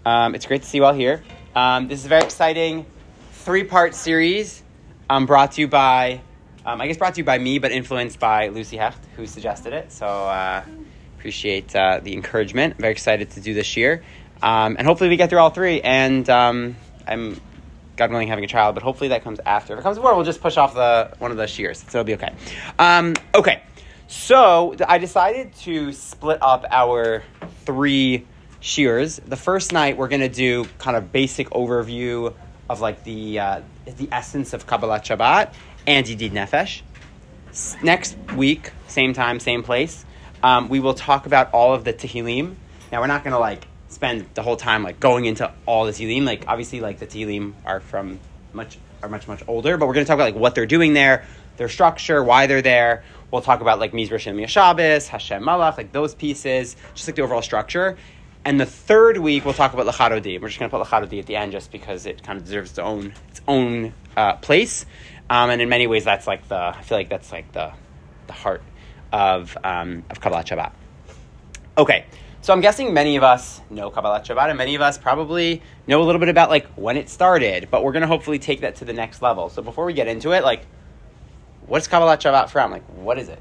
It's great to see you all here. This is a very exciting 3-part series brought to you by me, but influenced by Lucy Hecht, who suggested it. So appreciate the encouragement. I'm very excited to do this year. And hopefully we get through all 3. And I'm, God willing, having a child, but hopefully that comes after. If it comes before, we'll just push off one of the shears. So it'll be okay. Okay. So I decided to split up our 3 shears. The first night we're going to do kind of basic overview of like the essence of Kabbalat Shabbat and Yedid Nefesh. Next week, same time, same place, we will talk about all of the Tehillim. Now we're not going to like spend the whole time like going into all the Tehillim. Like obviously like the Tehillim are much older, but we're going to talk about like what they're doing there, their structure, why they're there. We'll talk about like Mizrach and Shabbos, Hashem Malach, like those pieces, just like the overall structure. And the third week, we'll talk about Lachad Odi. We're just going to put Lachad Odi at the end just because it kind of deserves its own place. And in many ways, I feel like that's like the heart of Kabbalat Shabbat. Okay, so I'm guessing many of us know Kabbalat Shabbat, and many of us probably know a little bit about like when it started. But we're going to hopefully take that to the next level. So before we get into it, like, what's Kabbalat Shabbat from? Like, what is it?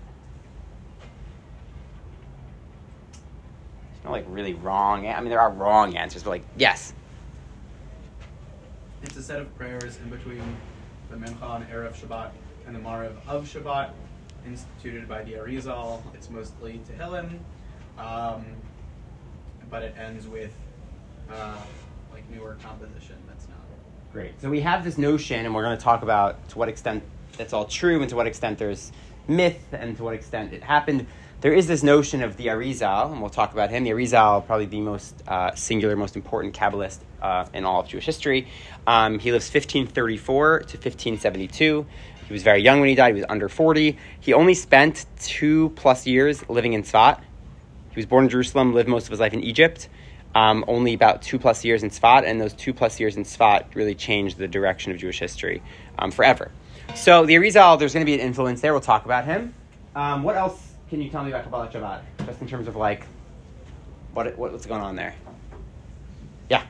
There's no like really wrong. I mean, there are wrong answers, but like, yes. It's a set of prayers in between the Mincha and Erev Shabbat and the Maariv of Shabbat, instituted by the Arizal. It's mostly Tehillim, but it ends with like newer composition that's not. Great. So we have this notion, and we're going to talk about to what extent that's all true and to what extent there's myth and to what extent it happened. There is this notion of the Arizal, and we'll talk about him. The Arizal, probably the most singular, most important Kabbalist in all of Jewish history. He lives 1534 to 1572. He was very young when he died. He was under 40. He only spent 2+ years living in Tzfat. He was born in Jerusalem, lived most of his life in Egypt. Only about 2+ years in Tzfat, and those 2+ years in Tzfat really changed the direction of Jewish history forever. So the Arizal, there's going to be an influence there. We'll talk about him. What else can you tell me about Kabbalat Shabbat? Just in terms of like, what's going on there? Yeah?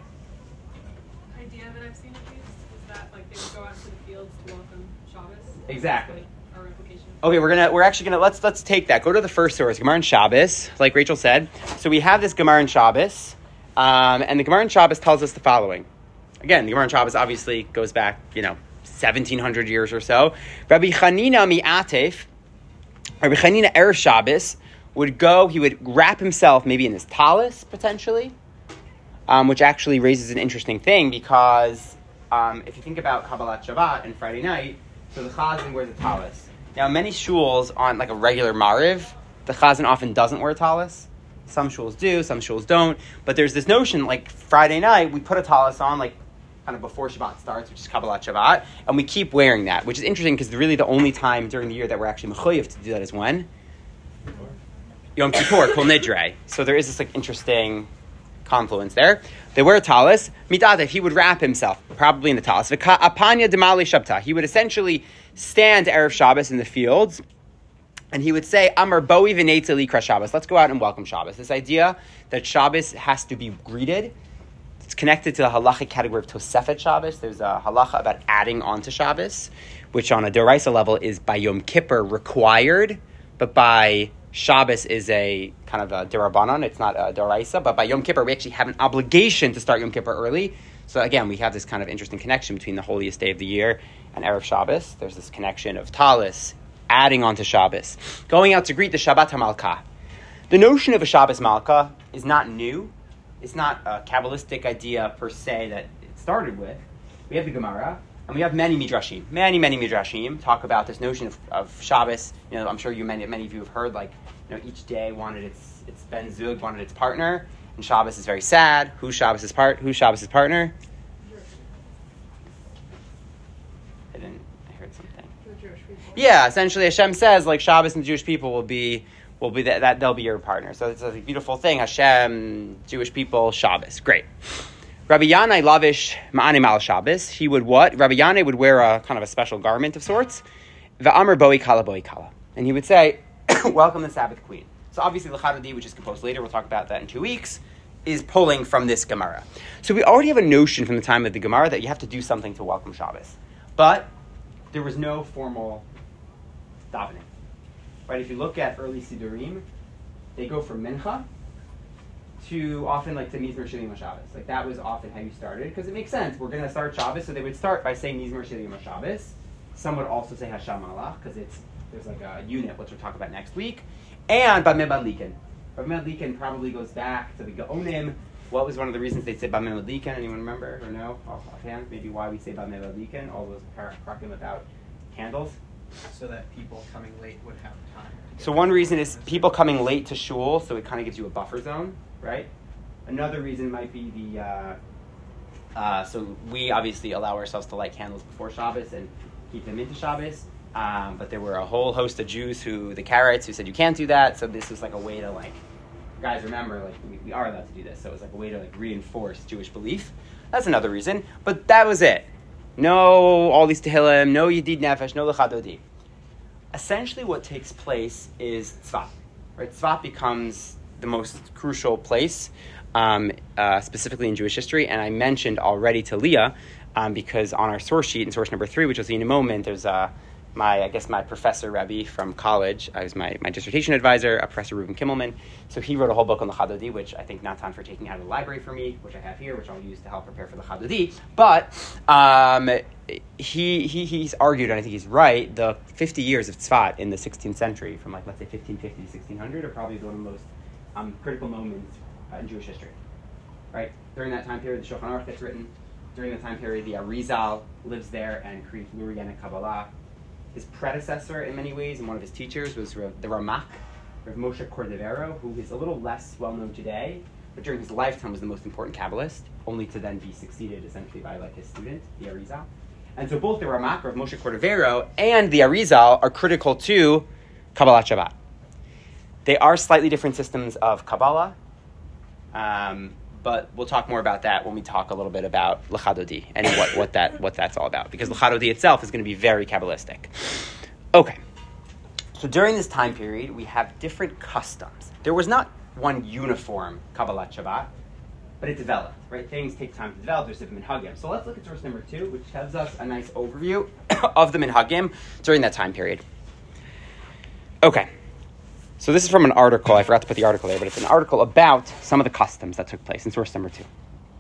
Idea that I've seen at least is that like they would go out to the fields to welcome Shabbos. Exactly. Our replication. Okay, we're actually gonna let's take that. Go to the first source, Gemara in Shabbos, like Rachel said. So we have this Gemara in Shabbos, and the Gemara in Shabbos tells us the following. Again, the Gemara in Shabbos obviously goes back, 1,700 years or so. Rabbi Chanina mi'atef, Rabbi Chanina Erev Shabbos he would wrap himself maybe in his talis, potentially, which actually raises an interesting thing because if you think about Kabbalat Shabbat and Friday night, so the Chazan wears a talis. Now, many shuls on like a regular Maariv, the Chazan often doesn't wear a talis. Some shuls do, some shuls don't. But there's this notion, like Friday night, we put a talis on, like kind of before Shabbat starts, which is Kabbalat Shabbat, and we keep wearing that, which is interesting because really the only time during the year that we're actually mechuyev to do that is when? Yom Kippur, Kol Nidre. So there is this like interesting confluence there. They wear a talis. Midadev, he would wrap himself, probably in the talis. Apanya demali shabta. He would essentially stand Erev Shabbos in the fields, and he would say, Amar boi v'neitzah likra Shabbos. Let's go out and welcome Shabbos. This idea that Shabbos has to be greeted. It's connected to the halachic category of Tosefet Shabbos. There's a halacha about adding on to Shabbos, which on a Doraisa level is by Yom Kippur required, but by Shabbos is a kind of a Derabanan. It's not a Doraisa, but by Yom Kippur we actually have an obligation to start Yom Kippur early. So again, we have this kind of interesting connection between the holiest day of the year and Erev Shabbos. There's this connection of talis, adding on to Shabbos, going out to greet the Shabbat HaMalkah. The notion of a Shabbos Malkah is not new. It's not a Kabbalistic idea per se that it started with. We have the Gemara, and we have many Midrashim. Many Midrashim talk about this notion of Shabbos. I'm sure many of you have heard, like, each day wanted its Ben Zug, wanted its partner, and Shabbos is very sad. Who's Shabbos' partner? I heard something. The Jewish people. Yeah, essentially Hashem says, like, Shabbos and the Jewish people will be that they'll be your partner. So it's a beautiful thing. Hashem, Jewish people, Shabbos. Great. Rabbi Yanai lavish ma'anim al Shabbos. He would what? Rabbi Yanai would wear a kind of a special garment of sorts. V'amar boi kala. And he would say, welcome the Sabbath Queen. So obviously Lachad Odi, which is composed later, we'll talk about that in 2 weeks, is pulling from this Gemara. So we already have a notion from the time of the Gemara that you have to do something to welcome Shabbos. But there was no formal davening. Right? If you look at early Sidurim, they go from Mincha to often like to Mizmor Shilim Shabbos. Like that was often how you started, because it makes sense. We're going to start Shabbos, so they would start by saying Mizmor Shilim Shabbos. Some would also say Hashem Malach, because there's like a unit, which we'll talk about next week. And Bameh Badlikin. Bameh Badlikin probably goes back to the Gaonim. What was one of the reasons they said Bameh Badlikin? Anyone remember or know offhand? Maybe why we say Bameh Badlikin? All those paragraphs about candles. So that people coming late would have time. So one reason is people coming late to shul, so it kind of gives you a buffer zone, right? Another reason might be so we obviously allow ourselves to light candles before Shabbos and keep them into Shabbos. But there were a whole host of Jews the Karaites, who said you can't do that. So this was like a way to guys, remember, we are allowed to do this. So it was like a way to reinforce Jewish belief. That's another reason. But that was it. No all these Tehillim, no Yedid Nefesh, no Lecha Dodi. Essentially what takes place is Tzvat. Right? Tzvat becomes the most crucial place, specifically in Jewish history. And I mentioned already to Leah, because on our source sheet, in source number 3, which you'll see in a moment, there's my professor Rebbe from college. I was my dissertation advisor, Professor Reuben Kimmelman. So he wrote a whole book on the Chadodi, which I think Natan for taking out of the library for me, which I have here, which I'll use to help prepare for the Chadodi. But he's argued, and I think he's right, the 50 years of Tzfat in the 16th century, from let's say 1550 to 1600, are probably one of the most critical moments in Jewish history. Right? During that time period, the Shulchan Aruch gets written. During the time period, the Arizal lives there and creates Lurianic Kabbalah. His predecessor, in many ways, and one of his teachers, was the Ramak, Rav Moshe Cordovero, who is a little less well-known today, but during his lifetime was the most important Kabbalist, only to then be succeeded, essentially, by his student, the Arizal. And so both the Ramak, Rav Moshe Cordovero, and the Arizal are critical to Kabbalat Shabbat. They are slightly different systems of Kabbalah, but we'll talk more about that when we talk a little bit about L'chadodi and what that's all about. Because L'chadodi itself is going to be very Kabbalistic. Okay. So during this time period, we have different customs. There was not one uniform Kabbalat Shabbat, but it developed, right? Things take time to develop. There's different minhagim. So let's look at source number 2, which gives us a nice overview of the minhagim during that time period. Okay. So this is from an article. I forgot to put the article there, but it's an article about some of the customs that took place in source number 2.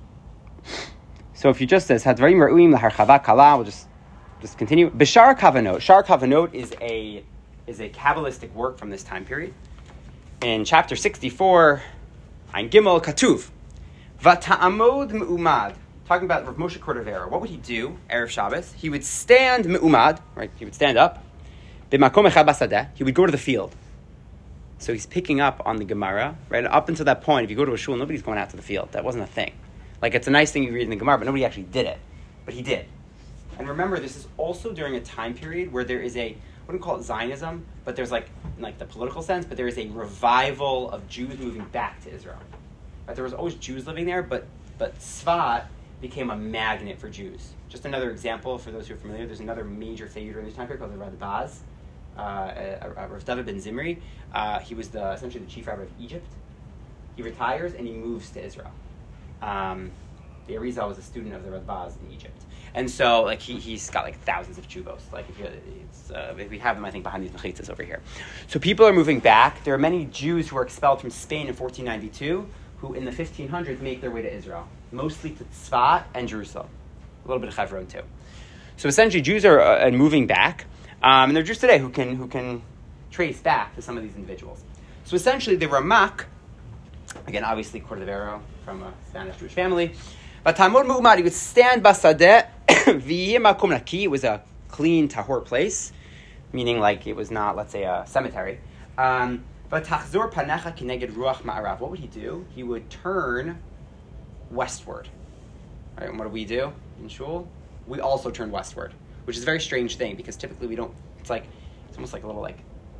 So if you just says Hadvarim Ra'uim Laharchava Kala, we'll just continue. Bishar Kavanot. Shar Kavanot is a Kabbalistic work from this time period. In chapter 64, Ein Gimel Katuv, Vata'amod Me'umad. Talking about Rav Moshe Cordovero. What would he do Erev Shabbos? He would stand Me'umad, right? He would stand up. B'makom echad basadeh. He would go to the field. So he's picking up on the Gemara, right? Up until that point, if you go to a shul, nobody's going out to the field. That wasn't a thing. It's a nice thing you read in the Gemara, but nobody actually did it. But he did. And remember, this is also during a time period where there is I wouldn't call it Zionism, but there's in the political sense, but there is a revival of Jews moving back to Israel. Right? There was always Jews living there, but Tzfat became a magnet for Jews. Just another example, for those who are familiar, there's another major figure during this time period called the Radbaz. Rav David ben Zimri. He was essentially the chief rabbi of Egypt. He retires and he moves to Israel. The Arizal was a student of the Radbaz in Egypt, and so he's got thousands of chuvos. We have them, I think, behind these mechitzas over here. So people are moving back. There are many Jews who were expelled from Spain in 1492, who in the 1500s make their way to Israel, mostly to Tzfat and Jerusalem, a little bit of Hebron too. So essentially, Jews are moving back. And they're Jews today who can trace back to some of these individuals. So essentially, the Ramak, again, obviously Cordovero from a Spanish Jewish family, but Talmud Mu'umad, he would stand basadeh v'yimakom naki. It was a clean tahor place, meaning it was not, let's say, a cemetery. But tachzor panecha kineged ruach ma'arav. What would he do? He would turn westward. Right, and what do we do in shul? We also turn westward, which is a very strange thing because typically we don't. It's almost like a little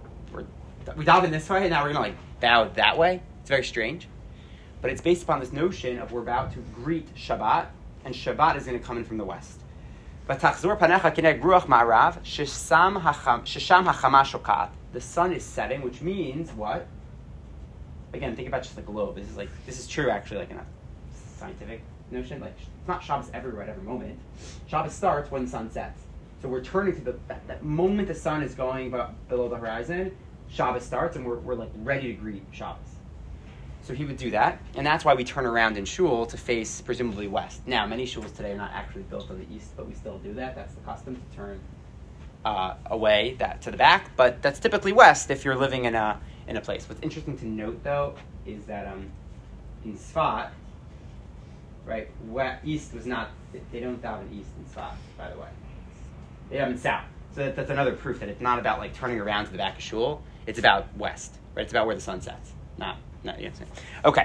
we daven this way and now we're gonna bow that way. It's very strange, but it's based upon this notion of we're about to greet Shabbat, and Shabbat is going to come in from the west. V'tachzor panecha kineg ruach ma'arav shesham hachama shokat. The sun is setting, which means what? again, think about just the globe. This is true actually, like in a scientific notion. Like it's not Shabbos everywhere at every moment. Shabbos starts when the sun sets. So we're turning to that moment the sun is going below the horizon. Shabbos starts, and we're like ready to greet Shabbos. So he would do that, and that's why we turn around in shul to face presumably west. Now, many shuls today are not actually built on the east, but we still do that. That's the custom to turn away that to the back, but that's typically west if you're living in a place. What's interesting to note though is that in Sfat, right, east was not. They don't daven east in Sfat, by the way. They daven south. So that's another proof that it's not about like turning around to the back of shul. It's about west, right? It's about where the sun sets. No, you understand. Okay.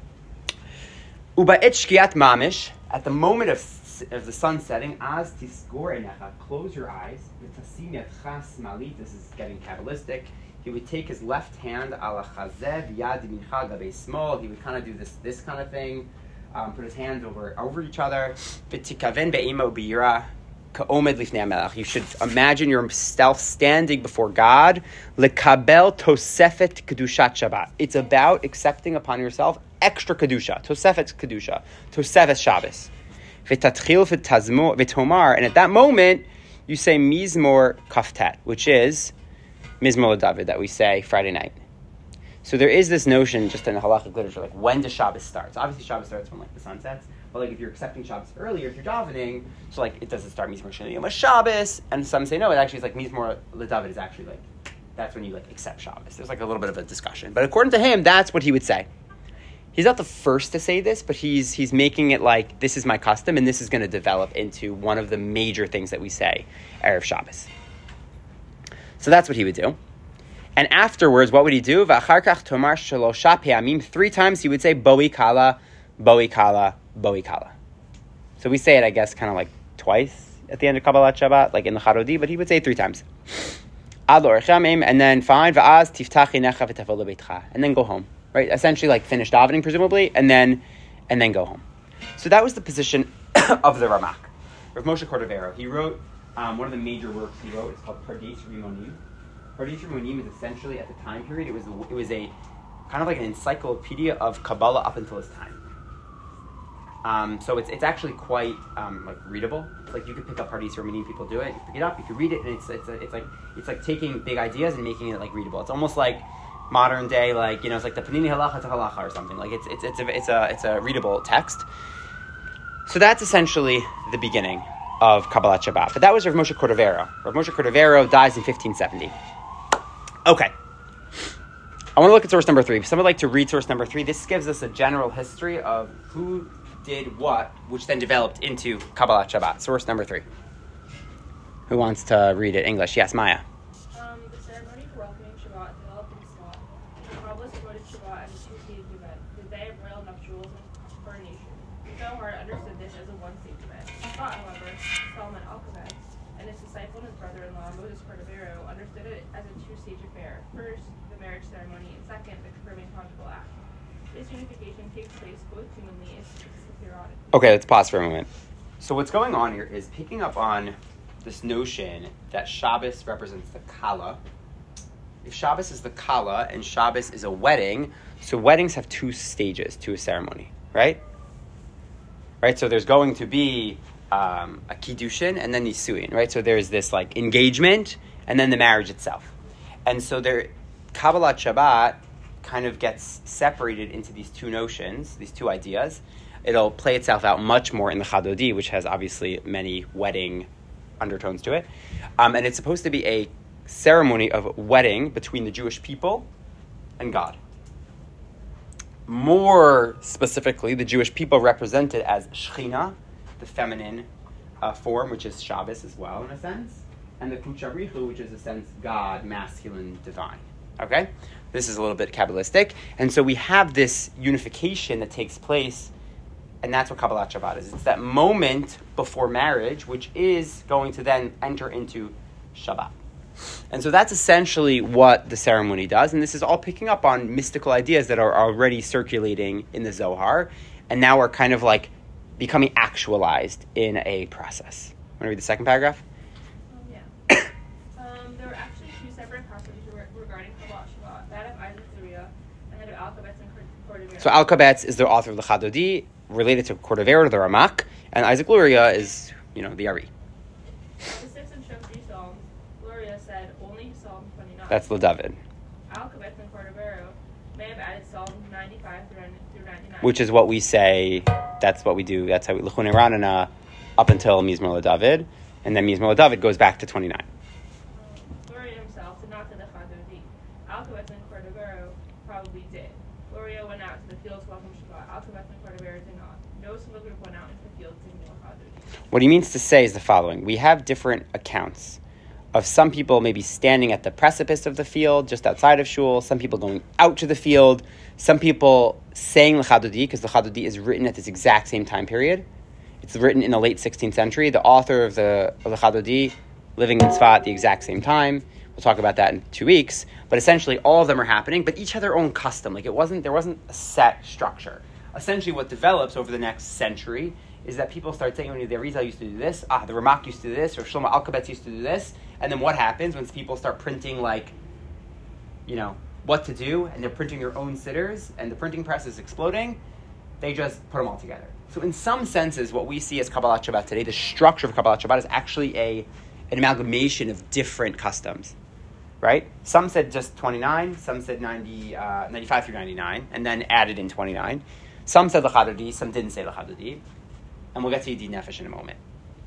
Uba shkiat mamish, at the moment of the sun setting, az tisgor enecha, close your eyes. V'tasim yadcha smalit, this is getting Kabbalistic. He would take his left hand ala chazev yad mincha gabe small. He would kind of do this kind of thing, put his hands over each other. V'tikaven be'imo b'yira. You should imagine yourself standing before God. Lekabel tosefet kedushat Shabbat. It's about accepting upon yourself extra kedusha, tosefet kedusha, tosefet Shabbos. V'tatchil v'tomar, and at that moment you say Mizmor Kaftet, which is Mizmor LeDavid that we say Friday night. So there is this notion just in the halachic literature, like when does Shabbos start? So obviously Shabbos starts when like the sun sets. But like if you're accepting Shabbos earlier, if you're davening, so like it doesn't start Mizmor Sheni Yom Shabbos, and some say no, it actually is like Mizmor LeDavid is actually like that's when you like accept Shabbos. There's like a little bit of a discussion, but according to him, that's what he would say. He's not the first to say this, but he's making it like this is my custom, and this is going to develop into one of the major things that we say Erev Shabbos. So that's what he would do. And afterwards, what would he do? V'achar kach tomar shelosha pe'amim. 3 times he would say Boi Kala, Boi Kala, Boi Kala. So we say it, I guess, kind of like twice at the end of Kabbalat Shabbat, like in the Charodi, but he would say it 3 times. Ad l'orchamim, and then fine, v'az tiftach inecha v'tavo lebeitcha, and then go home. Right? Essentially, like finish davening, presumably, and then go home. So that was the position of the Ramak. Rav Moshe Cordovero. He wrote one of the major works he wrote. It's called Pardes Rimonim. Pardes Rimonim is essentially at the time period. It was a kind of like an encyclopedia of Kabbalah up until his time. So it's actually quite like readable. It's like you could pick up Pardes Rimonim. People do it. You pick it up. You can read it, and it's like taking big ideas and making it like readable. It's almost like modern day, like, you know, it's like the Panini Halacha to Halacha or something. Like it's a readable text. So that's essentially the beginning of Kabbalat Shabbat. But that was Rav Moshe Cordovero. Rav Moshe Cordovero dies in 1570. Okay. I want to look at source number 3. If someone would like to read source number 3, this gives us a general history of who did what, which then developed into Kabbalat Shabbat. Source number 3. Who wants to read it? English. Yes, Maya. The ceremony for welcoming Shabbat developed in Sfat. The Kabbalists devoted Shabbat as a 2-stage event, the day of royal nuptials and coronation. The Zohar understood this as a 1-stage event. Sfat, however, Solomon Alkabetz and his disciple and his brother-in-law, Moses Cordovero, understood it as a 2-stage affair. First, the marriage ceremony, and second, the confirming conjugal act. This unification takes place both humanly and periodically. Okay, let's pause for a moment. So what's going on here is picking up on this notion that Shabbos represents the Kala. If Shabbos is the Kala and Shabbos is a wedding, so weddings have 2 stages to a ceremony, right? Right, so there's going to be a Kiddushin and then Nisuin, right? So there's this like engagement and then the marriage itself. And so Kabbalat Shabbat kind of gets separated into these 2 notions, these 2 ideas. It'll play itself out much more in the Chadodi, which has obviously many wedding undertones to it. And it's supposed to be a ceremony of wedding between the Jewish people and God. More specifically, the Jewish people represented as Shechina, the feminine form, which is Shabbos as well, in a sense, and the Kucharichu, which is, in a sense, God, masculine, divine. Okay? This is a little bit Kabbalistic. And so we have this unification that takes place, and that's what Kabbalat Shabbat is. It's that moment before marriage, which is going to then enter into Shabbat. And so that's essentially what the ceremony does. And this is all picking up on mystical ideas that are already circulating in the Zohar, and now are kind of like becoming actualized in a process. Want to read the second paragraph? Yeah. There were actually 2 separate passages regarding Kabbalat Shabbat. That of Isaac Thuria, the head of Alkabetz So Al-Kabetz is the author of the Chadodi, related to Cordovero, the Ramak, and Isaac Luria is, the Ari. The 6 and Shofti Psalms, Luria said only Psalm 29. That's LeDavid. Al-Kabetz and Cordovero may have added Psalm 95 through 99. Which is what we say, that's what we do, that's how we, L'chunei Ranana, up until Mizmor LeDavid, and then Mizmor LeDavid goes back to 29. Luria himself did not say the Chadodi. Al-Kabetz and Cordovero probably did. Luria went out to the field to welcome Shabbat. Al-Kabetz and Cordovero did not. No single group went out into the field singing the Chadodi. What he means to say is the following. We have different accounts of some people maybe standing at the precipice of the field, just outside of Shul, some people going out to the field, some people saying the Chadodi, because the Chadodi is written at this exact same time period. It's written in the late 16th century. The author of the Chadodi living in Tzfat at the exact same time. We'll talk about that in 2 weeks. But essentially, all of them are happening, but each had their own custom. Like there wasn't a set structure. Essentially, what develops over the next century is that people start saying, the Arizal used to do this, the Ramak used to do this, or Shlomo Al-Kabetz used to do this. And then what happens when people start printing, what to do, and they're printing their own sitters, and the printing press is exploding, they just put them all together. So in some senses, what we see as Kabbalat Shabbat today, the structure of Kabbalat Shabbat is actually an amalgamation of different customs, right? Some said just 29, some said 95 through 99, and then added in 29. Some said L'Chadodi, some didn't say L'Chadodi. And we'll get to Yedid Nefesh in a moment.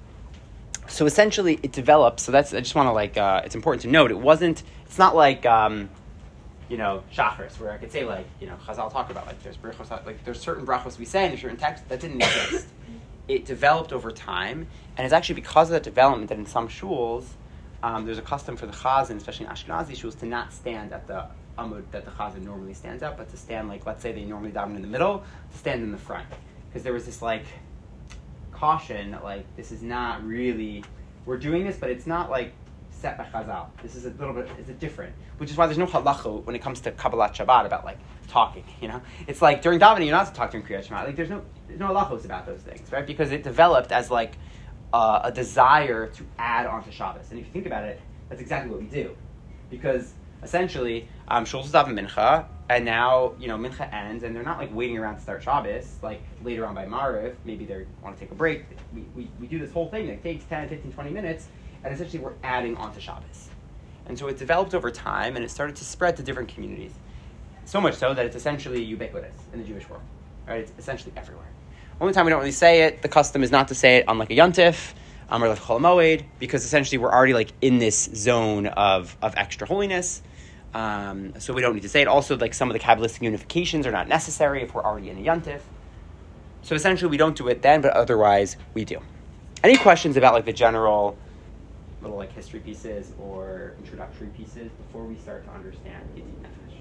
So essentially, it develops. So I just want to it's important to note, it's not like, Shachris, where I could say Chazal talk about, there's brachos, there's certain brachos we say, and there's certain texts that didn't exist. It developed over time, and it's actually because of that development that in some shuls, there's a custom for the chazan, especially in Ashkenazi shuls, to not stand at the amud that the chazan normally stands at, but to stand, let's say they normally daven in the middle, to stand in the front. Because there was this, caution that this is not really, we're doing this, but it's not set by Chazal. This is a little bit, it's different, which is why there's no halacha when it comes to Kabbalat Shabbat about talking. It's during davening you're not to talk during Kriyat Shema. There's no halachos about those things, right? Because it developed as a desire to add onto Shabbos. And if you think about it, that's exactly what we do, because essentially Shul's daven Mincha. And now, Mincha ends, and they're not waiting around to start Shabbos, later on by Mariv. Maybe they want to take a break. We do this whole thing that takes 10, 15, 20 minutes, and essentially we're adding on to Shabbos. And so it developed over time, and it started to spread to different communities. So much so that it's essentially ubiquitous in the Jewish world. Right? It's essentially everywhere. Only time we don't really say it, the custom is not to say it on a Yontif, or Chol Moed, because essentially we're already in this zone of extra holiness. So we don't need to say it. Also, some of the Kabbalistic unifications are not necessary if we're already in a Yontif. So essentially, we don't do it then, but otherwise, we do. Any questions about the general little history pieces or introductory pieces before we start to understand Yedid Nefesh?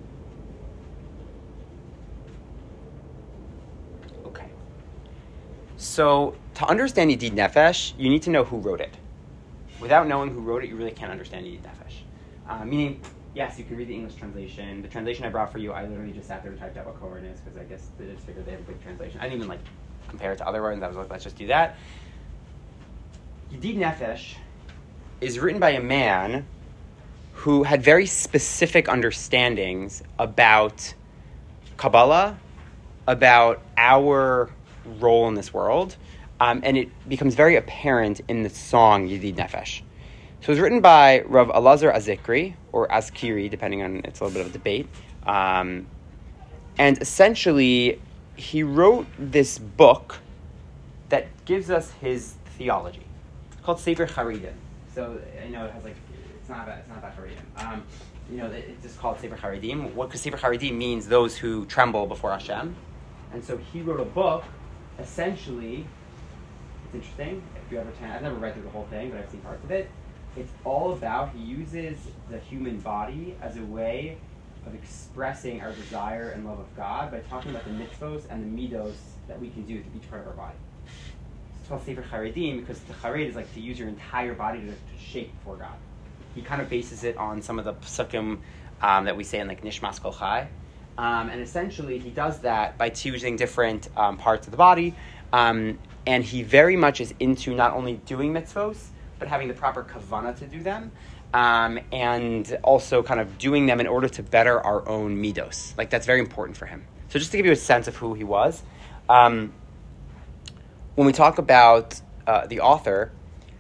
Okay. So to understand Yedid Nefesh, you need to know who wrote it. Without knowing who wrote it, you really can't understand Yedid Nefesh. Meaning, yes, you can read the English translation. The translation I brought for you, I literally just sat there and typed out what Koran is, because I guess they just figured they have a quick translation. I didn't even compare it to other ones. I was let's just do that. Yedid Nefesh is written by a man who had very specific understandings about Kabbalah, about our role in this world, and it becomes very apparent in the song Yedid Nefesh. So it was written by Rav Elazar Azikri, or Azkiri, depending on, it's a little bit of a debate. And essentially, he wrote this book that gives us his theology. It's called Sefer Haridim. So, it has it's not about Haridim. It's just called Sefer Haridim. Because Sefer Haridim means those who tremble before Hashem. And so he wrote a book, essentially, it's interesting, if you ever I've never read through the whole thing, but I've seen parts of it. It's all about, he uses the human body as a way of expressing our desire and love of God by talking about the mitzvos and the midos that we can do to each part of our body. It's called Sefer Charedim because the chared is to use your entire body to shake before God. He kind of bases it on some of the psukim that we say in Nishmas Kol Chai. And essentially he does that by choosing different parts of the body. And he very much is into not only doing mitzvos, but having the proper kavanah to do them, and also kind of doing them in order to better our own midos. That's very important for him. So just to give you a sense of who he was, when we talk about the author,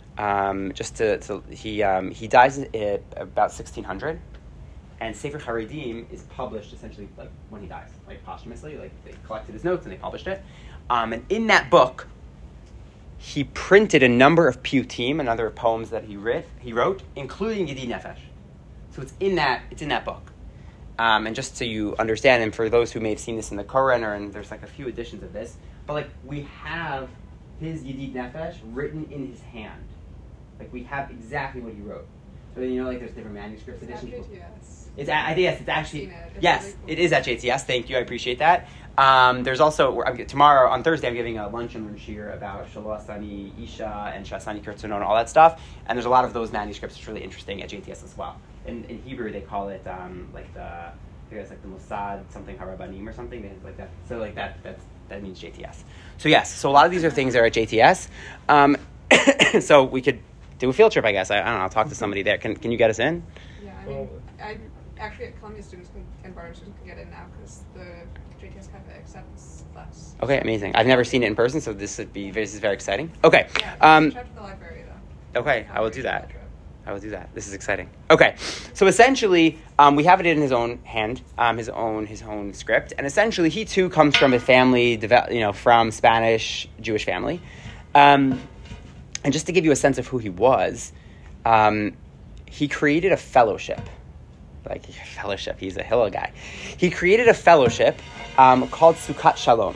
he dies at about 1600, and Sefer Haredim is published essentially like when he dies, like posthumously. Like they collected his notes and they published it. And in that book, he printed a number of piyutim, another poems that he wrote, including Yedid Nefesh. So it's in that book. And just so you understand, and for those who may have seen this in the Koran, and there's like a few editions of this, but like we have his Yedid Nefesh written in his hand. Like we have exactly what he wrote. So like there's different manuscripts editions. It's actually yes, really cool. It is at JTS. Thank you, I appreciate that. There's also tomorrow on Thursday I'm giving a lunch and learn shir about Shaloh Asani Isha and Shasani Kirtzonon and all that stuff. And there's a lot of those manuscripts. It's really interesting at JTS as well. In Hebrew they call it like the Mossad something Harabanim or something. They have like that. So like that means JTS. So yes, so a lot of these are things that are at JTS. So we could do a field trip, I guess. I don't know. I'll talk to somebody there. Can you get us in? Yeah, I mean, actually at Columbia students and Barnard students can get in now because the JTS Cafe accepts class. Okay, amazing. I've never seen it in person, so this is very exciting. Okay. Yeah, check out the library though. Okay, I will do that. This is exciting. Okay, so essentially, we have it in his own hand, his own script, and essentially, he too comes from a family, from Spanish Jewish family, and just to give you a sense of who he was, he created a fellowship. He's a Hillel guy. He created a fellowship called Sukkot Shalom,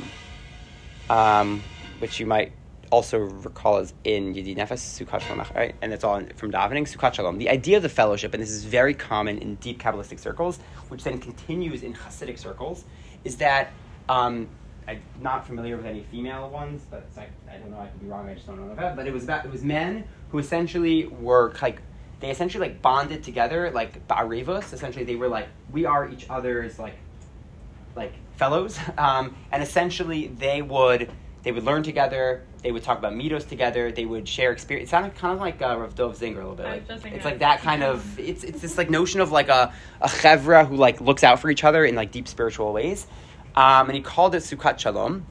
which you might also recall as in Yedid Nefesh, Sukkot Shalom, right? And it's all from davening, Sukkot Shalom. The idea of the fellowship, and this is very common in deep Kabbalistic circles, which then continues in Hasidic circles, is that, I'm not familiar with any female ones, but I don't know, I could be wrong, I just don't know that, but it was men who essentially were they bonded together, like ba'arivos. Essentially, they were like, we are each other's like fellows, and essentially they would learn together. They would talk about midos together. They would share experience. It sounded kind of like Rav Dov Zinger a little bit. It's like that kind of. It's this like notion of like a chevra who like looks out for each other in like deep spiritual ways, and he called it Sukkot Shalom,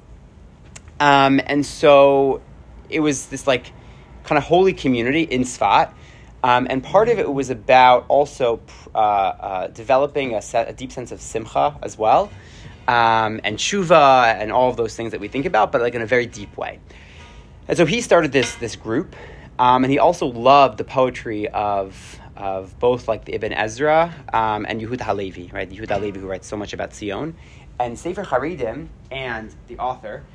and so it was this like kind of holy community in Sfat. And part of it was about also developing a deep sense of simcha as well, and tshuva and all of those things that we think about, but like in a very deep way. And so he started this group, and he also loved the poetry of both like the Ibn Ezra and Yehuda Halevi, right? Yehuda Halevi, who writes so much about Zion, and Sefer Haredim, and the author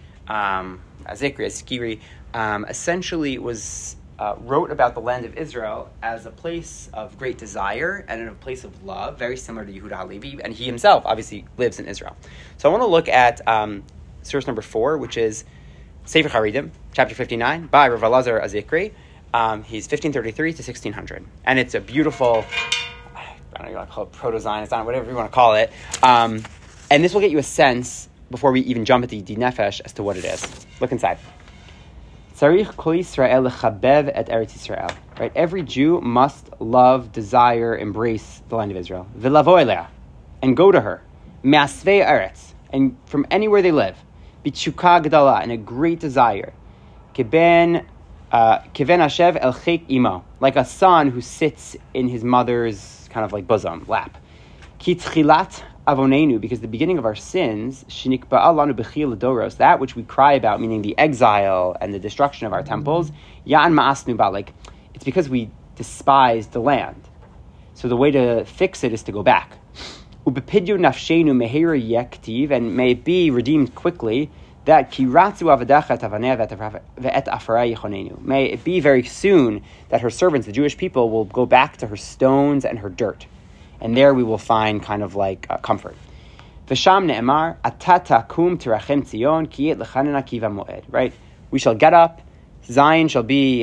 Azikri, essentially wrote about the land of Israel as a place of great desire and a place of love, very similar to Yehuda Halevi, and he himself obviously lives in Israel. So I want to look at source number 4, which is Sefer Haredim, chapter 59, by Rav Elazar Azikri. He's 1533 to 1600, and it's a beautiful, I don't know, you want to call it proto-Zionist, whatever you want to call it, and this will get you a sense, before we even jump into Yedid Nefesh, as to what it is. Look inside. Tzarich kol Yisrael lechabev et Eretz Yisrael. Right? Every Jew must love, desire, embrace the land of Israel. V'lavo elea, and go to her. Me'asvei Eretz, and from anywhere they live. B'tshuka gedala, and a great desire. Kiven Hashev el chek imo, like a son who sits in his mother's kind of like bosom, lap. Ki tchilat avonenu, because the beginning of our sins, shinikba'a lanu b'chil doros, that which we cry about, meaning the exile and the destruction of our temples, ya'an ma'asnu ba, like it's because we despised the land. So the way to fix it is to go back. Ubepidyu nafshenu mehera yektiv, and may it be redeemed quickly, that kiratzu avadecha tavaneh ve'et afarei yechonenu. May it be very soon that her servants, the Jewish people, will go back to her stones and her dirt. And there we will find kind of like comfort. V'sham ne'emar, atata kum tirachem Tzion, ki et lechanena kiva moed. Right? We shall get up, Zion shall be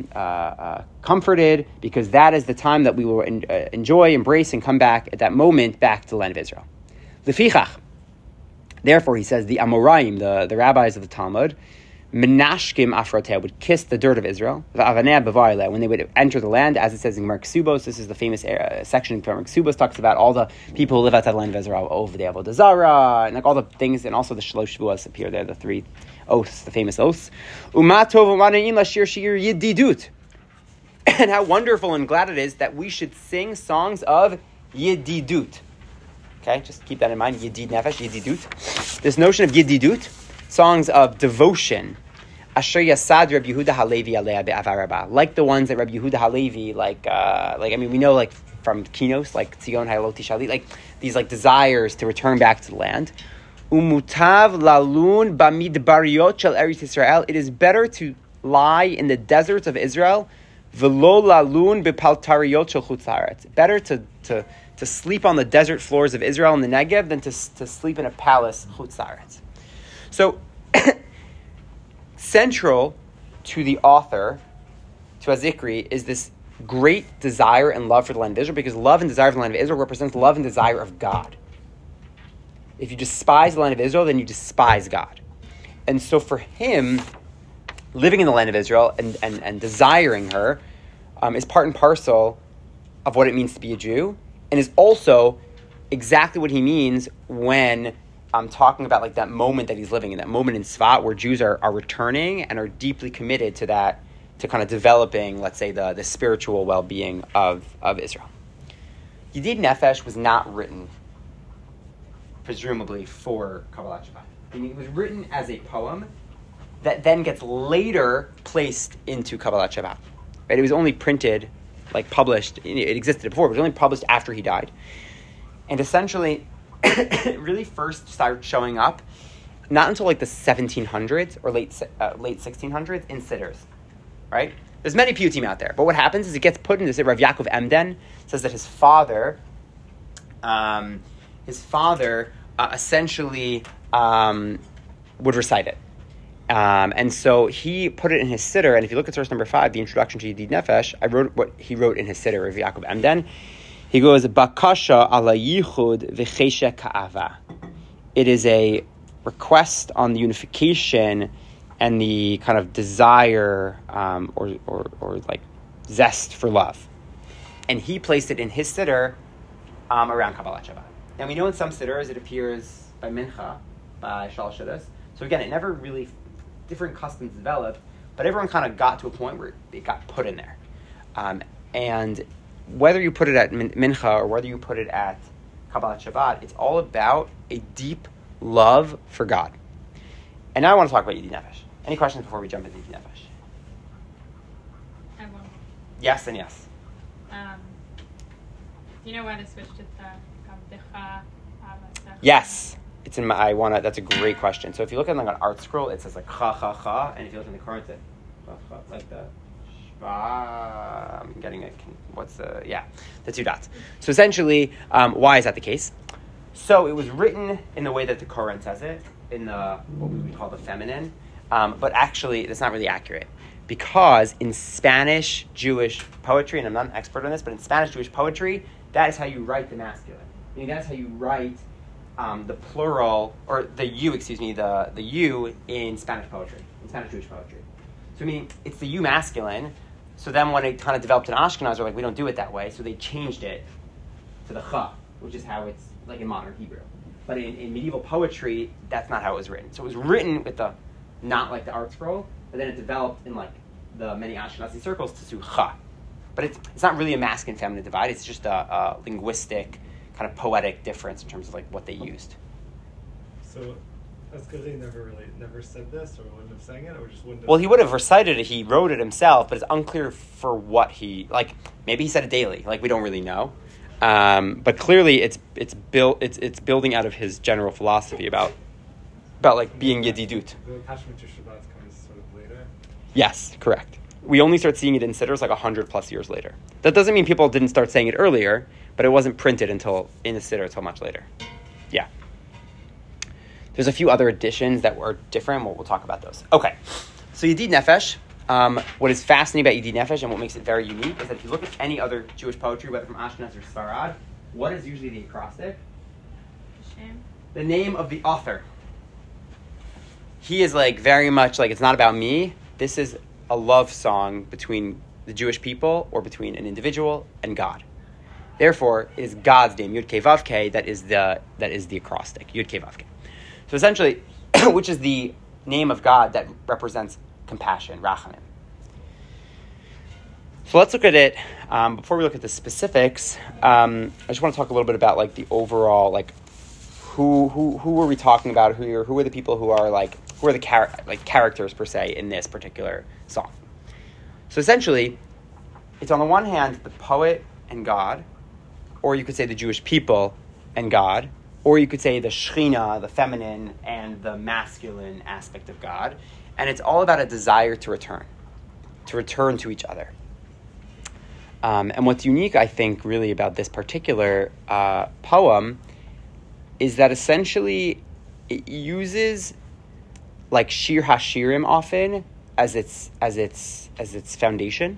comforted, because that is the time that we will enjoy, embrace, and come back at that moment back to the land of Israel. Lefichach. Therefore, he says, the Amoraim, the rabbis of the Talmud, Menashkim Afrotea would kiss the dirt of Israel. V'avanea b'varle, when they would enter the land, as it says in Gemara Ksubos. This is the famous section in Gemara Ksubos, talks about all the people who live outside the land of Israel over the Avodah Zarah, and like all the things, and also the Shalosh Shavuos appear there, the 3 oaths, the famous oaths. Umatov u'mana'im lashir shir yedidut. And how wonderful and glad it is that we should sing songs of yedidut. Okay, just keep that in mind. Yedid nefesh, yedidut. This notion of yedidut, songs of devotion, Asher Yasad Rabbi Yehuda Halevi Alea Be'avaraba, like the ones that Rabbi Yehuda Halevi, we know like from Kinos, like Tzion Hayaloti Shali, like these like desires to return back to the land. Umutav lalun bamidbariot shel Eretz Yisrael. It is better to lie in the deserts of Israel. V'lo lalun bepaltariot shel Chutz Haaretz. Better to sleep on the desert floors of Israel in the Negev than to sleep in a palace Chutz Haaretz. So, central to the author, to Azikri, is this great desire and love for the land of Israel, because love and desire for the land of Israel represents love and desire of God. If you despise the land of Israel, then you despise God. And so for him, living in the land of Israel and desiring her is part and parcel of what it means to be a Jew, and is also exactly what he means when I'm talking about like that moment that he's living in, that moment in Tzfat where Jews are returning and are deeply committed to that, to kind of developing, let's say, the spiritual well-being of Israel. Yedid Nefesh was not written, presumably, for Kabbalat Shabbat. I mean, it was written as a poem that then gets later placed into Kabbalat Shabbat. Right? It was only printed, like published, it existed before, but it was only published after he died. And essentially, it really first started showing up not until like the 1700s or late 1600s in sidders, right? There's many piyutim out there, but what happens is it gets put into the Rav Yaakov Emden says that his father essentially would recite it, and so he put it in his siddur. And if you look at source number 5, the introduction to Yedid Nefesh, I wrote what he wrote in his siddur, Rav Yaakov Emden. He goes, Bakasha ala yichud v'cheshe ka'ava. It is a request on the unification and the kind of desire or like zest for love. And he placed it in his siddur around Kabbalat Shabbat. Now we know in some siddurs it appears by Mincha, by Shalosh Shabbos. So again, it never really, different customs developed, but everyone kind of got to a point where it got put in there. And whether you put it at Mincha or whether you put it at Kabbalat Shabbat, it's all about a deep love for God. And now I want to talk about Yedid Nefesh. Any questions before we jump into Yedid Nefesh? I have one. Yes and yes. Do you know why they switched it to Kavdecha Avatecha? Yes. It's in my, that's a great question. So if you look at like an art scroll, it says like cha cha cha, and if you look in the current, it's like the I'm getting it. What's the the 2 dots. So essentially, why is that the case? So it was written in the way that the Quran says it, in the what we would call the feminine, but actually that's not really accurate, because in Spanish Jewish poetry, and I'm not an expert on this, but in Spanish Jewish poetry, that is how you write the masculine. I mean, that's how you write the plural, or the you in Spanish poetry, in Spanish Jewish poetry. So I mean, it's the you masculine. So then when it kind of developed in Ashkenaz, they're like, we don't do it that way. So they changed it to the cha, which is how it's like in modern Hebrew. But in medieval poetry, that's not how it was written. So it was written with the, not like the art scroll, but then it developed in like the many Ashkenazi circles to cha. But it's not really a masculine feminine divide. It's just a linguistic kind of poetic difference in terms of like what they used. So Azkari never said this, or wouldn't have sang it, or just wouldn't have... Well, he would have recited it. He wrote it himself, but it's unclear for what he, like, maybe he said it daily. Like, we don't really know. But clearly it's building out of his general philosophy about like being Yedidut. The attachment to Shabbat comes sort of later? Yes, correct. We only start seeing it in siddurs like 100+ years later. That doesn't mean people didn't start saying it earlier, but it wasn't printed in the siddur until much later. Yeah. There's a few other additions that were different. We'll talk about those. Okay. So Yedid Nefesh, what is fascinating about Yedid Nefesh and what makes it very unique is that if you look at any other Jewish poetry, whether from Ashkenaz or Sfarad, what is usually the acrostic? Shame. The name of the author. he is like very much like, it's not about me. This is a love song between the Jewish people or between an individual and God. Therefore, it is God's name, Yud Kei Vav Kei, that is the acrostic, Yud Kei Vav Kei. So essentially, which is the name of God that represents compassion, Rachamim. So let's look at it. Before we look at the specifics, I just want to talk a little bit about like the overall, like who are we talking about? Who are the people who are the characters per se in this particular song? So essentially, it's on the one hand the poet and God, or you could say the Jewish people and God, or you could say the Shechina, the feminine, and the masculine aspect of God. And it's all about a desire to return to each other. And what's unique, I think, really about this particular poem is that essentially it uses like Shir HaShirim often as its foundation,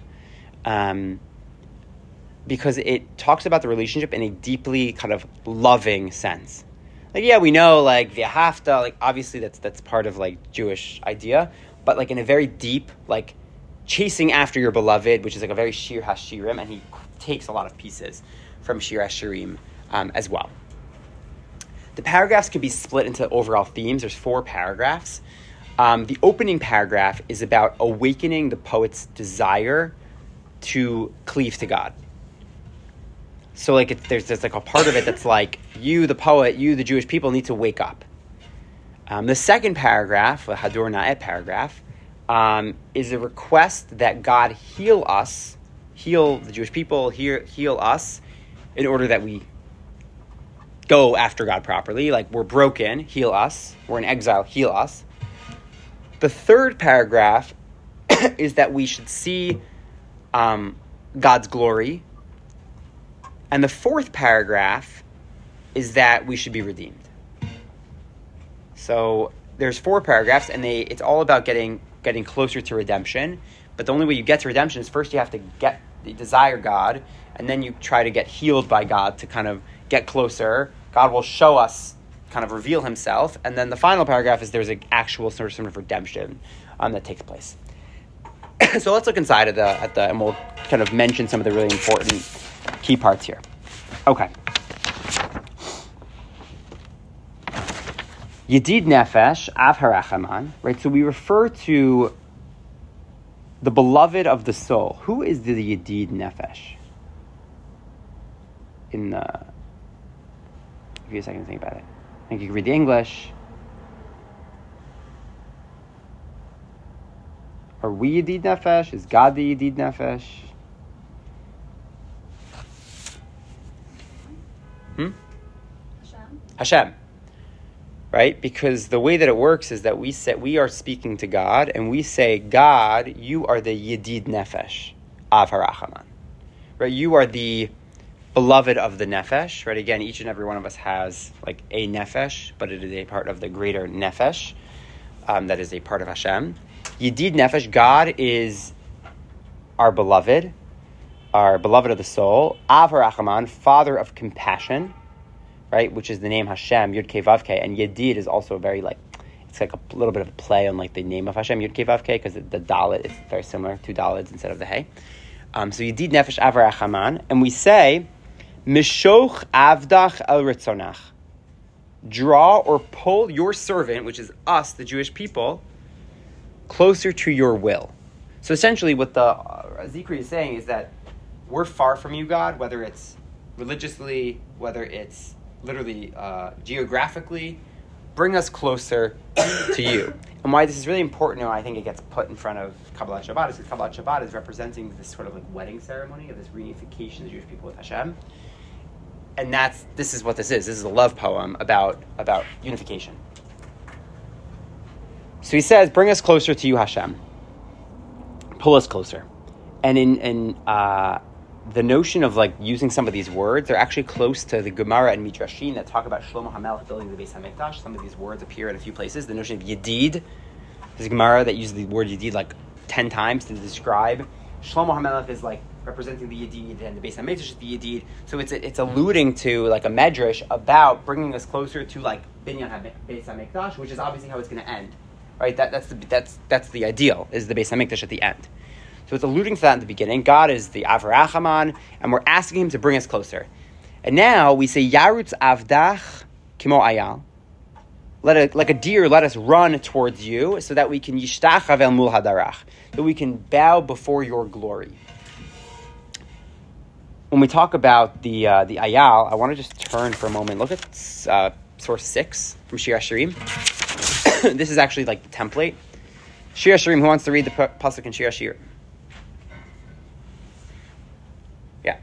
because it talks about the relationship in a deeply kind of loving sense. Like, yeah, we know like v'ahavta, like obviously that's part of like Jewish idea, but like in a very deep, like chasing after your beloved, which is like a very Shir HaShirim, and he takes a lot of pieces from Shir HaShirim as well. The paragraphs can be split into overall themes. There's 4 paragraphs. The opening paragraph is about awakening the poet's desire to cleave to God. So like there's like a part of it that's like, you, the poet, you, the Jewish people, need to wake up. The second paragraph, the Hadur Na'et paragraph, is a request that God heal the Jewish people, heal us, in order that we go after God properly. Like, we're broken, heal us. We're in exile, heal us. The third paragraph is that we should see God's glory. And the fourth paragraph is that we should be redeemed. So there's 4 paragraphs, and it's all about getting closer to redemption. But the only way you get to redemption is first you have to desire God, and then you try to get healed by God to kind of get closer. God will show us, kind of reveal himself. And then the final paragraph is there's an actual sort of redemption that takes place. So let's look inside of and we'll kind of mention some of the really important key parts here. Okay. Yedid Nefesh, Av Harachaman, right? So we refer to the beloved of the soul. Who is the Yedid Nefesh? Give you a second to think about it. I think you can read the English. Are we Yedid Nefesh? Is God the Yedid Nefesh? Hashem. Right? Because the way that it works is that we are speaking to God, and we say, God, you are the Yedid Nefesh, Av Harachaman. Right? You are the beloved of the Nefesh. Right? Again, each and every one of us has like a Nefesh, but it is a part of the greater Nefesh that is a part of Hashem. Yedid Nefesh, God is our beloved of the soul. Av Harachaman, Father of compassion. Right, which is the name Hashem, Yud Kei Vav Kei, and Yedid is also very it's like a little bit of a play on like the name of Hashem, Yud Kei Vav Kei, because the Dalet is very similar, 2 Daleds instead of the Hey. So Yedid Nefesh Av Harachaman, and we say, Mishoch Avdach El Ritzonach, draw or pull your servant, which is us, the Jewish people, closer to your will. So essentially what the Zikri is saying is that we're far from you, God, whether it's religiously, whether it's literally geographically, bring us closer to you. And why this is really important, and I think it gets put in front of Kabbalat Shabbat, is because Kabbalat Shabbat is representing this sort of like wedding ceremony of this reunification of the Jewish people with Hashem. And this is what this is. This is a love poem about unification. So he says, bring us closer to you, Hashem. Pull us closer. And in the notion of like using some of these words, they're actually close to the Gemara and Midrashim that talk about Shlomo HaMelech building the Beis HaMikdash. Some of these words appear in a few places. The notion of Yedid, there's a Gemara that uses the word Yedid like 10 times to describe. Shlomo HaMelech is like representing the Yedid, and the Beis HaMikdash is the Yedid. So it's alluding to like a medrash about bringing us closer to like Binyan Beis HaMikdash, which is obviously how it's going to end right? That's the ideal, is the Beis HaMikdash at the end. So it's alluding to that in the beginning. God is the Av Rachaman, and we're asking him to bring us closer. And now we say, Yarutz Avdach Kimo Ayal. Like a deer, let us run towards you, so that we can Yishtachav El Mul Hadarach, that we can bow before your glory. When we talk about the Ayal, I want to just turn for a moment. Look at source 6 from Shir HaShirim. This is actually like the template. Shir HaShirim, who wants to read the pasuk in Shir HaShirim? Yeah.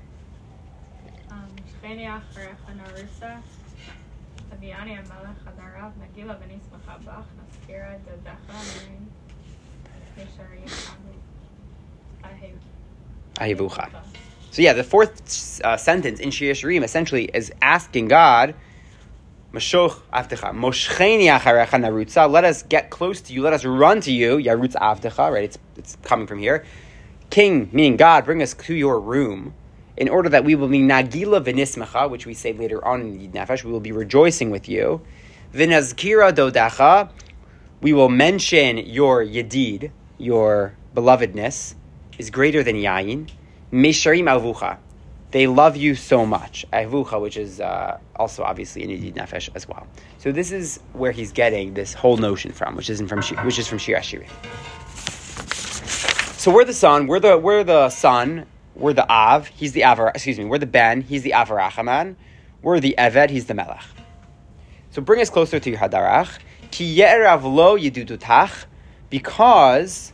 Ahivucha. So yeah, the fourth sentence in Shir HaShirim essentially is asking God, Mashoch Avdecha, Moshcheni Acharecha Narutza, let us get close to you, let us run to you, Yarutz Avdecha, right? It's coming from here. King, meaning God, bring us to your room, in order that we will be Nagila V'nismecha, which we say later on in Yid Nefesh, we will be rejoicing with you. V'nazkira Dodacha, we will mention your Yedid, your belovedness, is greater than Yayin. Mesharim Avucha, they love you so much. Avucha, which is also obviously in Yid Nefesh as well. So this is where he's getting this whole notion from, which is from Shir HaShirim. So we're the son, we're the son, we're the Av, he's the Avar. We're the Ben, he's the Avarachaman. We're the Eved, he's the Melech. So bring us closer to your Hadarach. Ki ye'erav lo yedudutach, because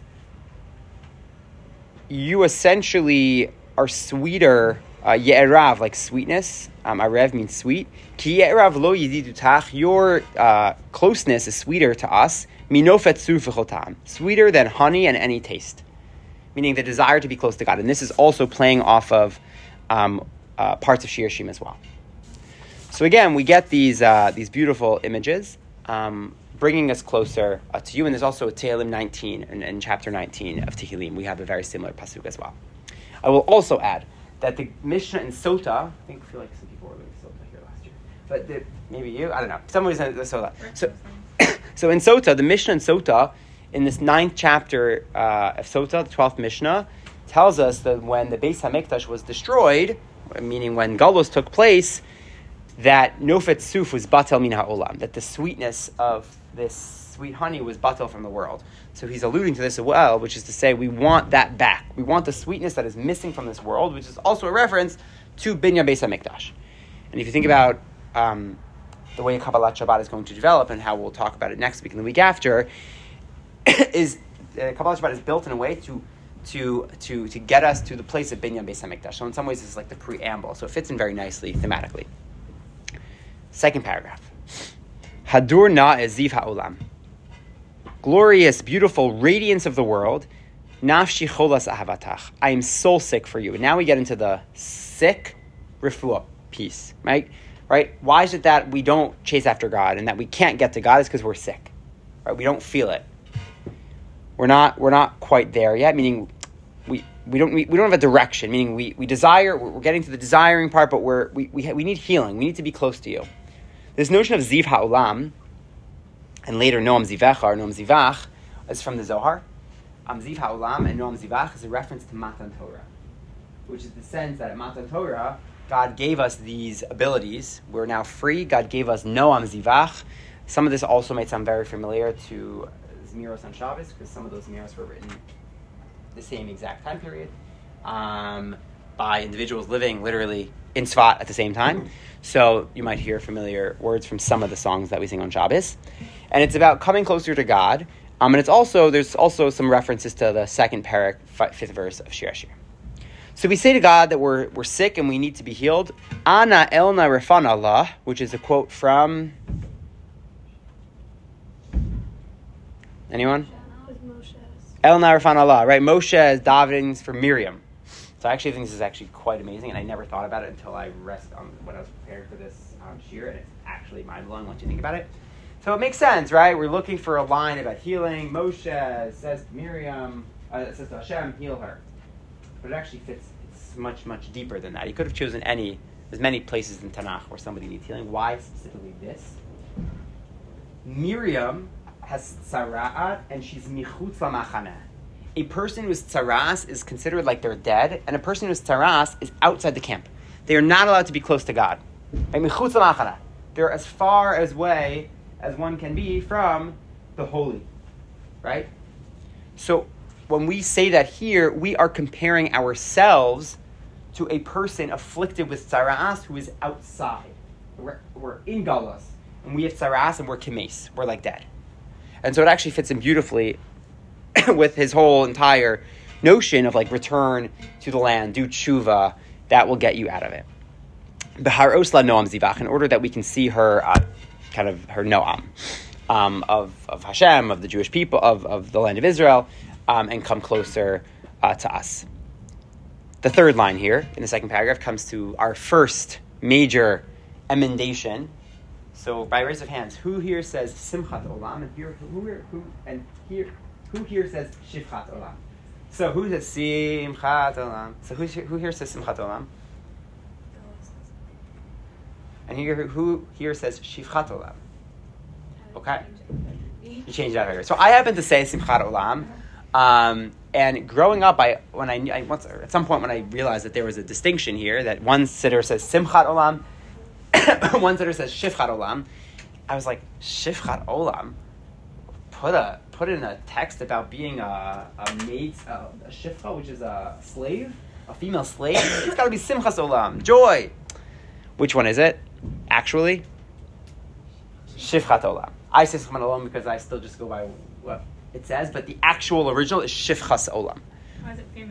you essentially are sweeter, ye'erav, like sweetness. Arev means sweet. Ki ye'erav lo yedidutach, your closeness is sweeter to us. Minofet su v'chotam, sweeter than honey and any taste. Meaning the desire to be close to God. And this is also playing off of parts of Shir HaShirim as well. So again, we get these beautiful images, bringing us closer to you. And there's also a Tehillim 19, in chapter 19 of Tehillim. We have a very similar pasuk as well. I will also add that the Mishnah in Sota, I feel like some people were doing Sota here last year, but maybe you, I don't know. Someone was in the Sota. So in Sota, the Mishnah in Sota, in this 9th chapter of Sota, the 12th Mishnah, tells us that when the Beis HaMikdash was destroyed, meaning when Galus took place, that Nofet Suf was batel min ha'olam, that the sweetness of this sweet honey was batel from the world. So he's alluding to this as well, which is to say we want that back. We want the sweetness that is missing from this world, which is also a reference to Binyan Beis HaMikdash. And if you think about the way Kabbalat Shabbat is going to develop, and how we'll talk about it next week and the week after, is Kabbalat Shabbat is built in a way to get us to the place of Binyan Beis HaMikdash. So in some ways it's like the preamble. So it fits in very nicely thematically. Second paragraph. Hadur na eziv ha'olam. Glorious, beautiful radiance of the world. Nafshi cholas ahavatach. I am soul sick for you. And now we get into the sick refuah piece, right? Why is it that we don't chase after God and that we can't get to God? Is because we're sick, right? We don't feel it. We're not quite there yet. Meaning we don't have a direction. Meaning we desire. We're getting to the desiring part, but we need healing. We need to be close to you. This notion of ziv ha'olam, and later noam zivecha or noam zivach, is from the Zohar. Ziv ha'olam and noam zivach is a reference to Matan Torah, which is the sense that at Matan Torah, God gave us these abilities. We're now free. God gave us noam zivach. Some of this also might sound very familiar to Zmiros on Shabbos, because some of those Zmiros were written the same exact time period by individuals living literally in Tzfat at the same time. So you might hear familiar words from some of the songs that we sing on Shabbos. And it's about coming closer to God. And there's also some references to the second parak, 5th verse of Shir HaShirim. So we say to God that we're sick and we need to be healed. Ana elna refan Allah, which is a quote from... Anyone? Elna refan Allah, right? Moshe is davening for Miriam. So I actually think this is actually quite amazing, and I never thought about it until I rest on when I was prepared for this shir, and it's actually mind-blowing once you think about it. So it makes sense, right? We're looking for a line about healing. Moshe says to Miriam, says to Hashem, heal her. But it actually fits, it's much, much deeper than that. He could have chosen there's many places in Tanakh where somebody needs healing. Why specifically this? Miriam has tzara'at and she's michutz lamachaneh. A person who's tzaras is considered like they're dead, and a person who's tzaras is outside the camp. They are not allowed to be close to God. Right? Michutz lamachaneh. They're as far away as one can be from the holy. Right? So when we say that here, we are comparing ourselves to a person afflicted with tzaras who is outside. We're in galus, and we have tzaras, and we're kimes. We're like dead. And so it actually fits in beautifully with his whole entire notion of like return to the land, do tshuva, that will get you out of it. B'haros la noam zivach, in order that we can see her, kind of her noam, of Hashem, of the Jewish people, of the land of Israel, and come closer to us. The third line here in the second paragraph comes to our first major emendation. So by raise of hands, who here says Simchat Olam, and who here says Shivchat Olam? So who says Simchat Olam? So who here says Simchat Olam? And who here says Shivchat Olam? Okay, you changed it out here. So I happen to say Simchat Olam, and growing up, at some point when I realized that there was a distinction here, that one siddur says Simchat Olam, one siddur says Shivchat Olam, I was like, Shivchat Olam? Put in a text about being a maid, a shivcha, which is a slave, a female slave. It's got to be Simchas Olam, joy. Which one is it? Actually, Shivchat Olam. I say Simchat Olam because I still just go by what it says, but the actual original is Shivchas Olam. Why is it female?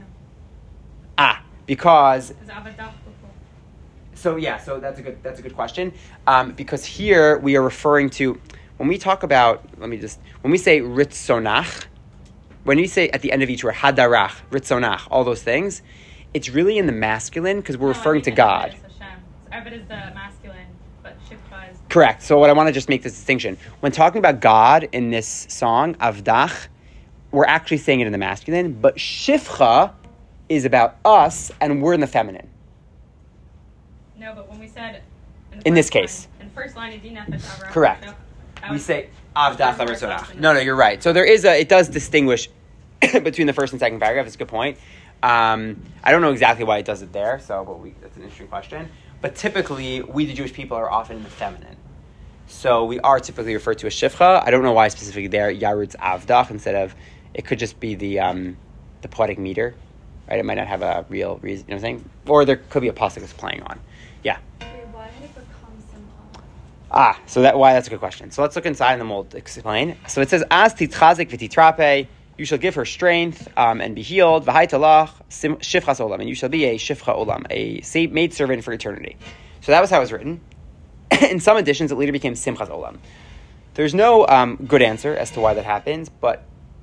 Because. Is Avadah before? So that's a good question. Because here we are referring to, when we talk about, when we say ritzonach, when we say at the end of each word hadarach, ritzonach, all those things, it's really in the masculine because we're referring to God. Eved is the masculine, but Shivcha is... Correct. So what I want to just make this distinction. When talking about God in this song, Avdach, we're actually saying it in the masculine, but Shivcha is about us and we're in the feminine. No, but when we said... In this case. In the first line, correct. We say Avdach Ritzonach. No, you're right. So it does distinguish between the first and second paragraph. It's a good point. I don't know exactly why it does it there, that's an interesting question. But typically, we the Jewish people are often in the feminine. So we are typically referred to as Shivcha. I don't know why specifically there, Yarutz Avdach, instead of, it could just be the poetic meter, right? It might not have a real reason, you know what I'm saying? Or there could be a pasuk that's playing on. Yeah. Why did it become Simcha? So that's a good question. So let's look inside and then we'll explain. So it says, As titchazik v'titrape, you shall give her strength and be healed. V'haitalach shivchas olam, and you shall be a shivcha olam, a maid servant for eternity. So that was how it was written. In some editions, it later became simchas olam. There's no good answer as to why that happens, but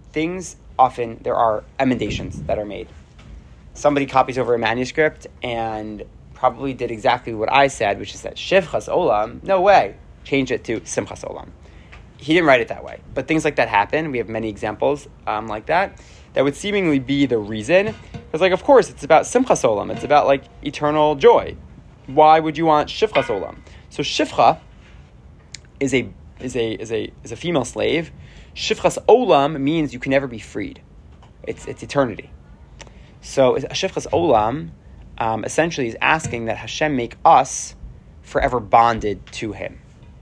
there are emendations that are made. Somebody copies over a manuscript and probably did exactly what I said, which is that shivchas olam, no way, change it to simchas olam. He didn't write it that way, but things like that happen. We have many examples like that would seemingly be the reason. It's like, of course, it's about simchas olam. It's about like eternal joy. Why would you want shivchas olam? So shivcha is a female slave. Shivchas olam means you can never be freed. It's eternity. So shivchas olam essentially is asking that Hashem make us forever bonded to Him.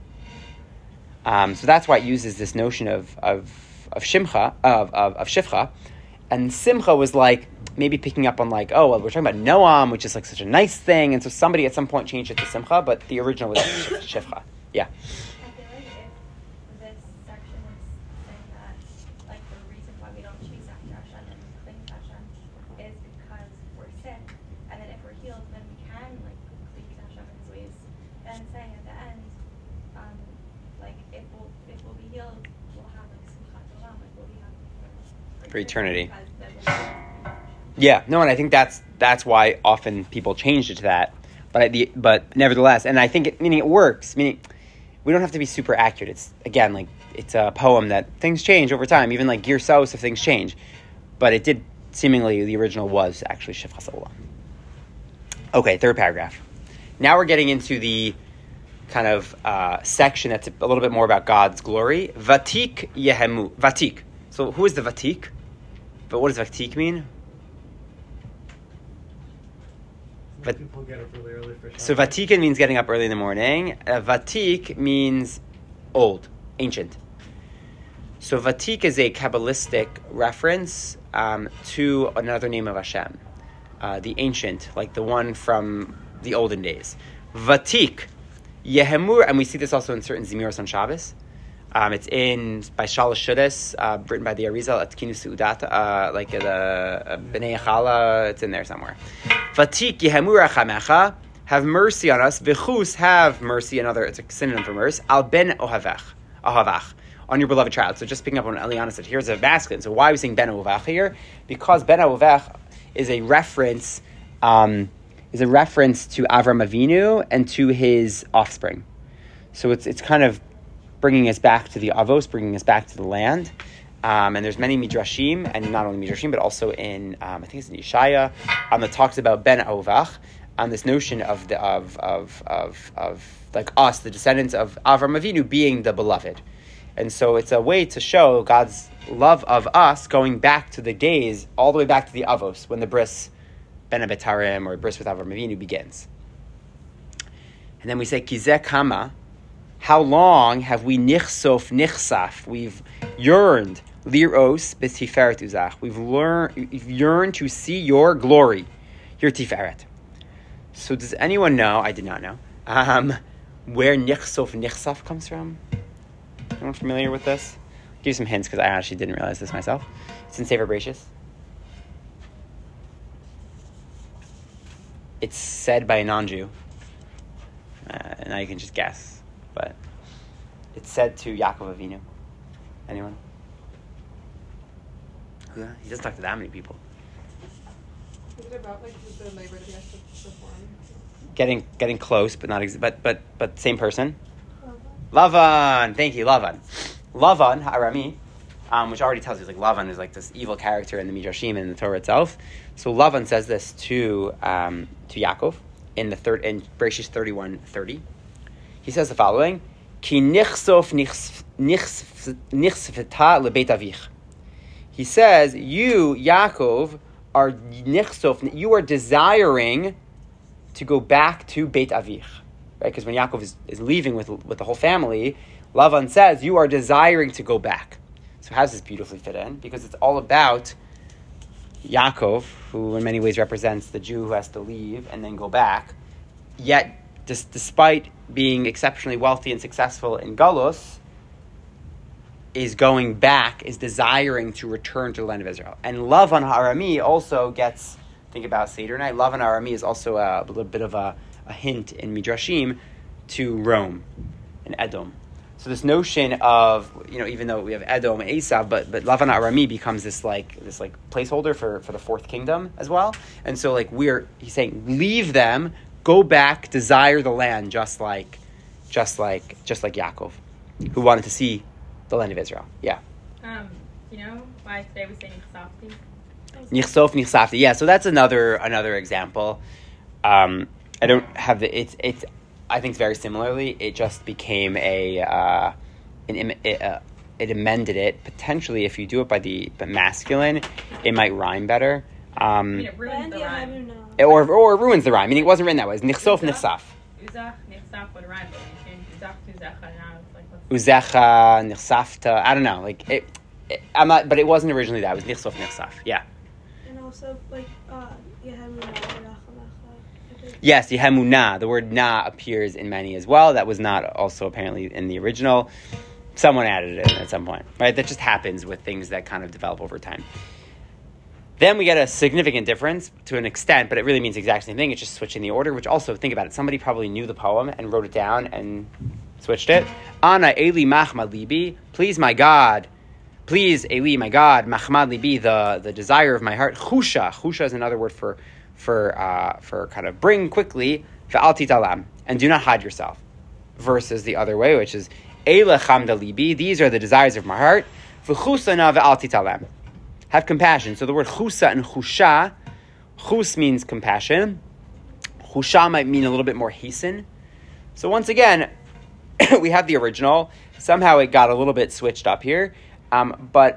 So that's why it uses this notion of shivcha, and simcha was like maybe picking up on like, oh well, we're talking about noam, which is like such a nice thing, and so somebody at some point changed it to simcha, but the original was shivcha. Yeah. I feel like if this section is saying that, like the reason why we don't chase after Hashem and cling to Hashem is because we're sick, and then if we're healed, then we can like cling to Hashem in His ways. Then saying at the end, like if we'll be healed, we'll have like simchat olam, like we'll be happy For eternity. Yeah, no, and I think that's why often people changed it to that. But nevertheless, and I think it works. Meaning, we don't have to be super accurate. It's again like it's a poem that things change over time. Even like Girsos, if things change, but it did seemingly the original was actually Shivchas Olam. Okay, third paragraph. Now we're getting into the kind of section that's a little bit more about God's glory. Vatik Yehemu. Vatik. So who is the Vatik? But what does Vatik mean? When people get up really early for So Shabbat. Vatikin means getting up early in the morning. Vatik means old, ancient. So Vatik is a Kabbalistic reference to another name of Hashem, the ancient, like the one from the olden days. Vatik, Yehemur, and we see this also in certain Zemiros on Shabbos. It's by Shalosh Shudas, written by the Arizal at Kinu Seudata, like the Bnei Chala, it's in there somewhere. Vatik Yehemur Achamecha, have mercy on us. V'chus, have mercy, another, it's a synonym for mercy. Al ben Ohavach, on your beloved child. So just picking up on what Eliana said, here's a masculine. So why are we saying ben Ohavach here? Because ben Ohavach is a reference to Avram Avinu and to his offspring. So it's kind of bringing us back to the Avos, bringing us back to the land. And there's many midrashim, and not only midrashim, but also in I think it's in Yeshaya, that talks about ben Ovach, on this notion of like us, the descendants of Avram Avinu, being the beloved. And so it's a way to show God's love of us, going back to the days, all the way back to the Avos, when the bris ben Abetarim or bris with Avram Avinu begins. And then we say Kizeh Kama. How long have we nichsaf? We've yearned liros b'tiferet uzach. We've yearned to see your glory, your tiferet. So does anyone know? I did not know where nichsaf comes from. Anyone familiar with this? I'll give you some hints because I actually didn't realize this myself. It's in Sefer Bereshis. It's said by a non-Jew. Now you can just guess. But it's said to Yaakov Avinu. Anyone? He doesn't talk to that many people. Is it about like the labor that he has to perform? Getting close, but not but same person. Lavan. Thank you, Lavan. Lavan Harami, which already tells you like Lavan is like this evil character in the Midrashim and in the Torah itself. So Lavan says this to Yaakov in Bereshis 31:30. He says the following: Ki nichsof nichsfeta lebeit avich. He says, you, Yaakov, are nichsof. You are desiring to go back to Beit Avich, right? Because when Yaakov is leaving with the whole family, Lavan says, you are desiring to go back. So how does this beautifully fit in? Because it's all about Yaakov, who in many ways represents the Jew who has to leave and then go back, yet despite being exceptionally wealthy and successful in Galus, is going back, is desiring to return to the land of Israel. And Lavan Harami also gets, think about Seder night, Lavan Harami is also a little bit of a hint in Midrashim to Rome and Edom. So this notion of, even though we have Edom and Esav, but Lavan Harami becomes this placeholder for the fourth kingdom as well. And so he's saying, leave them, go back, desire the land, just like Yaakov, who wanted to see the land of Israel. Yeah. Why today we say Nichsafti? Nichsafti. Yeah. So that's another example. I don't have it's. I think very similarly. It just became it amended it. Potentially, if you do it by the masculine, it might rhyme better. It ruins the rhyme. Or it ruins the rhyme. Meaning it wasn't written that way. It's nichsof nichsaf. Uzach, nichsaf would rhyme, but you change uzach to uzecha, now it's like what's Uzecha, nichsafta. I don't know. I'm not. But it wasn't originally that. It was nichsof nichsaf. Yeah. And also Yes, Yehemunah. The word na appears in many as well. That was not also apparently in the original. Someone added it in at some point, right? That just happens with things that kind of develop over time. Then we get a significant difference to an extent, but it really means the exact same thing. It's just switching the order, which also, think about it. Somebody probably knew the poem and wrote it down and switched it. Ana Eli Machmad Libi. Please, my God. Please, Eli, my God. Machmad Libi, the desire of my heart. Chusha. Chusha is another word for kind of bring quickly. Ve'al titalam. And do not hide yourself. Versus the other way, which is Eila Chamda Libi. These are the desires of my heart. V'chusana ve'al titalam. Have compassion. So the word chusa and chusha, chus means compassion. Chusha might mean a little bit more hasten. So once again, we have the original. Somehow it got a little bit switched up here. But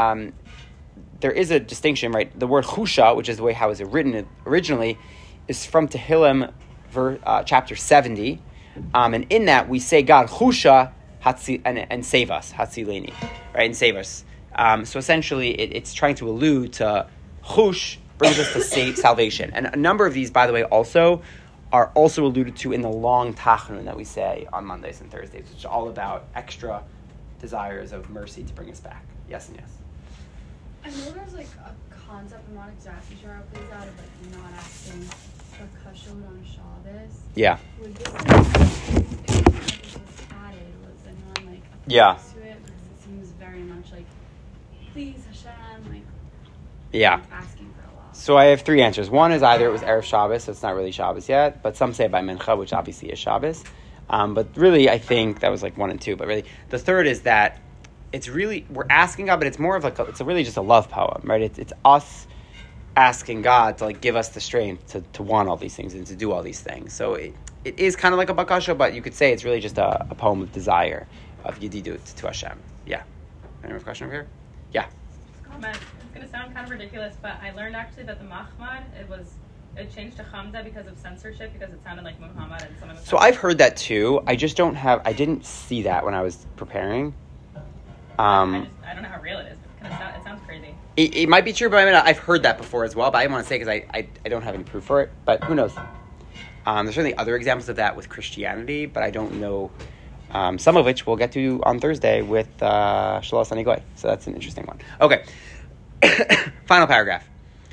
there is a distinction, right? The word chusha, which is the way how it was written originally, is from Tehillim chapter 70. And in that, we say, God, chusha, and save us, hatzileni, right? And save us. So essentially, it's trying to allude to chush, brings us to salvation. And a number of these, by the way, are also alluded to in the long tachnun that we say on Mondays and Thursdays, which is all about extra desires of mercy to bring us back. Yes and yes. I know there's like a concept, I'm not exactly sure how it plays out, of like not asking for kashon on Shabbos. Yeah. Would this like, if was added, was anyone like opposed to it? Because it seems very much like, please Hashem, like asking for a lot. So I have three answers. One is either it was Erev Shabbos, so it's not really Shabbos yet, but some say by Mincha, which obviously is Shabbos. But really, I think that was like 1 and 2. But really, the third is that it's really, we're asking God, but it's more of like, it's really just a love poem, right? It's us asking God to like give us the strength to want all these things and to do all these things. So it is kind of like a bakasha, but you could say it's really just a poem of desire, of yedidut to Hashem. Yeah. Any more question over here? Yeah. Comment. It's going to sound kind of ridiculous, but I learned actually that the Mahmad, it changed to Hamza because of censorship, because it sounded like Muhammad and some of the. So I've heard that too. I didn't see that when I was preparing. I don't know how real it is. But it sounds crazy. It might be true, but I mean, I've heard that before as well. But I didn't want to say because I don't have any proof for it. But who knows? There's certainly other examples of that with Christianity, but I don't know. Some of which we'll get to on Thursday with Shalos Anigoy. So that's an interesting one. Okay. Final paragraph.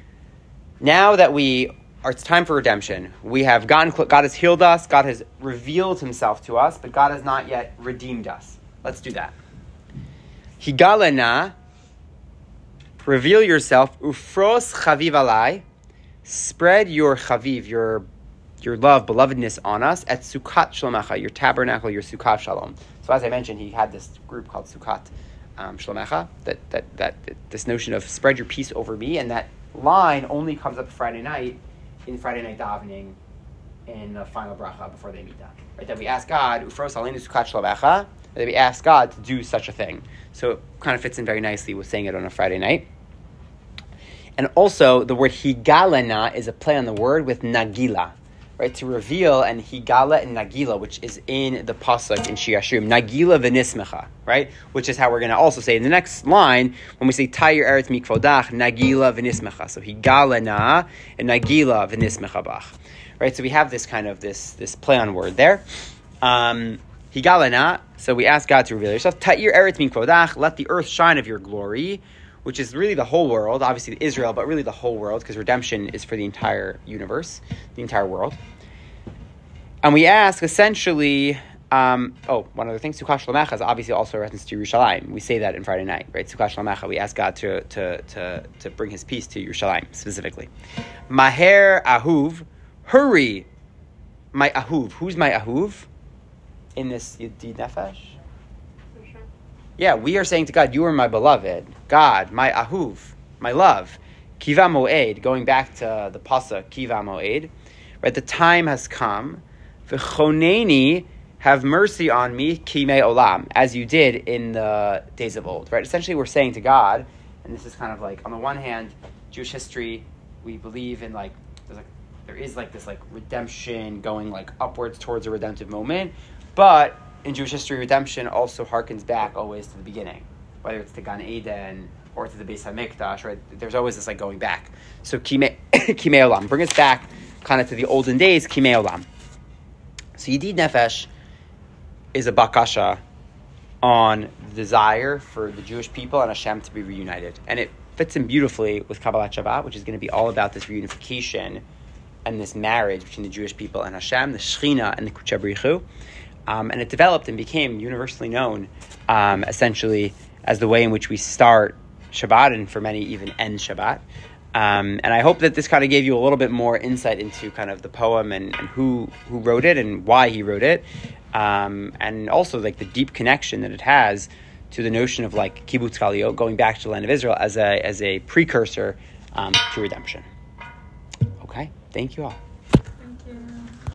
Now that it's time for redemption. We have God has healed us. God has revealed himself to us, but God has not yet redeemed us. Let's do that. Higalena, reveal yourself. Ufros chaviv alai, spread your chaviv, your love, belovedness on us at Sukkot Shlomecha, your tabernacle, your Sukkot Shalom. So as I mentioned, he had this group called Sukkot Shlomecha, that this notion of spread your peace over me, and that line only comes up Friday night in Friday night davening in the final bracha before they meet up. Right? That we ask God, Ufros aleinu Sukkot Shlomecha, that we ask God to do such a thing. So it kind of fits in very nicely with saying it on a Friday night. And also, the word higalena is a play on the word with nagila, right? To reveal, and higala and nagila, which is in the pasuk in Shir Hashirim, nagila v'nismecha, right? Which is how we're going to also say in the next line, when we say Tayir Eretz Mikvodach, nagila v'nismecha. So higalena and nagila v'nismecha bach, right? So we have this kind of, this play on word there. Higalena, so we ask God to reveal yourself. Ta'ir eretz min kvodach, let the earth shine of your glory, which is really the whole world, obviously Israel, but really the whole world, because redemption is for the entire universe, the entire world. And we ask, essentially, one other thing, Sukkot Shlomecha is obviously also a reference to Yerushalayim. We say that in Friday night, right? Sukkot Shlomecha, we ask God to bring his peace to Yerushalayim, specifically. Maher ahuv, hurry, my ahuv. Who's my ahuv? In this Yedid Nefesh? Sure. Yeah, we are saying to God, you are my beloved. God, my ahuv, my love. Kiva moed, going back to the pasuk, Kiva moed. Right, the time has come. V'choneni, have mercy on me, kimei olam, as you did in the days of old. Right, essentially we're saying to God, and this is kind of like, on the one hand, Jewish history, we believe in there is this redemption going upwards towards a redemptive moment. But in Jewish history, redemption also harkens back always to the beginning, whether it's to Gan Eden or to the Beis HaMikdash, right? There's always this going back. So Kimei Olam, bring us back kind of to the olden days, Kimei Olam. So Yedid Nefesh is a bakasha on the desire for the Jewish people and Hashem to be reunited. And it fits in beautifully with Kabbalat Shabbat, which is going to be all about this reunification and this marriage between the Jewish people and Hashem, the Shechina and the Kodesh Baruch Hu. And it developed and became universally known, essentially, as the way in which we start Shabbat, and for many even end Shabbat. And I hope that this kind of gave you a little bit more insight into kind of the poem and who wrote it and why he wrote it, and also the deep connection that it has to the notion of Kibbutz Galiot, going back to the land of Israel as a precursor to redemption. Okay, thank you all.